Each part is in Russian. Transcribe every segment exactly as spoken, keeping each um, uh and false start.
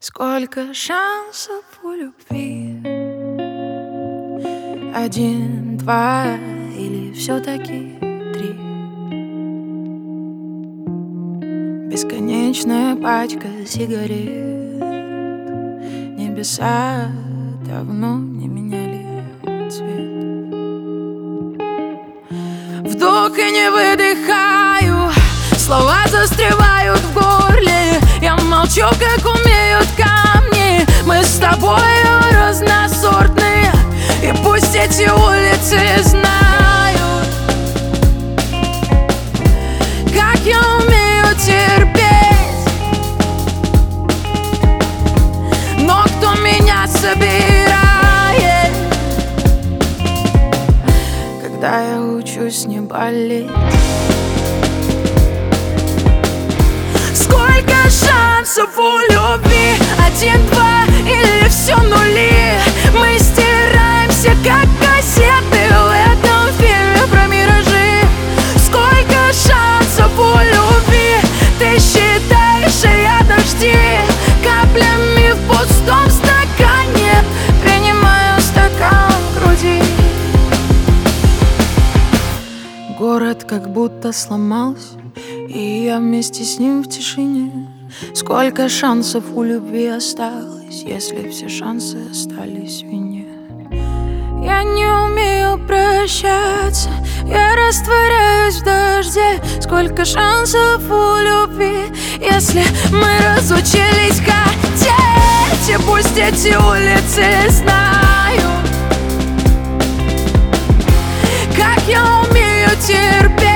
Сколько шансов у любви? Один, два или все-таки три? Бесконечная пачка сигарет. Небеса давно не меняли цвет. Вдох и не выдыхаю, слова застревают в горле. Я молчу, как умеют камни. Мы с тобою разносортные, и пусть эти улицы знают, как я умею терпеть. Но кто меня собирает, когда я учусь не болеть? Сколько шансов у любви? Один, два или все нули? Мы стираемся, как кассеты в этом фильме про миражи. Сколько шансов у любви? Ты считаешь, а я дожди каплями в пустом стакане. Принимаю стакан к груди. Город как будто сломался, и я вместе с ним в тишине. Сколько шансов у любви осталось, если все шансы остались в вине? Я не умею прощаться, я растворяюсь в дожде. Сколько шансов у любви, если мы разучились хотеть? И пусть эти улицы знают, как я умею терпеть.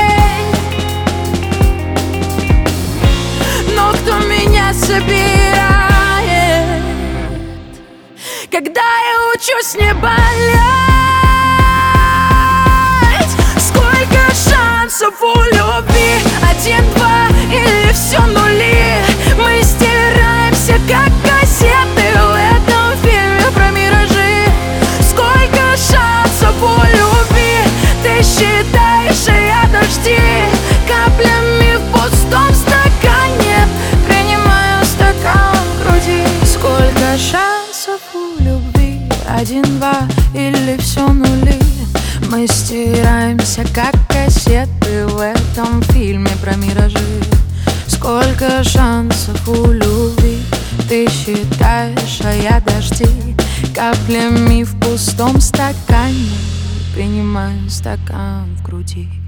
Но кто меня собирает, когда я учусь не болеть? Сколько шансов у любви? Один, два или все нули? Мы стираемся, как кассеты в этом фильме про миражи. Сколько шансов у любви? Ты считаешь, а я дожди каплями в пустом стакане. Принимаю стакан к груди. Сколько шансов у любви? Один, два или все нули? Мы стираемся, как кассеты в этом фильме про миражи. Сколько шансов у любви? Ты считаешь, а я дожди каплями в пустом стакане. Принимаю стакан в груди.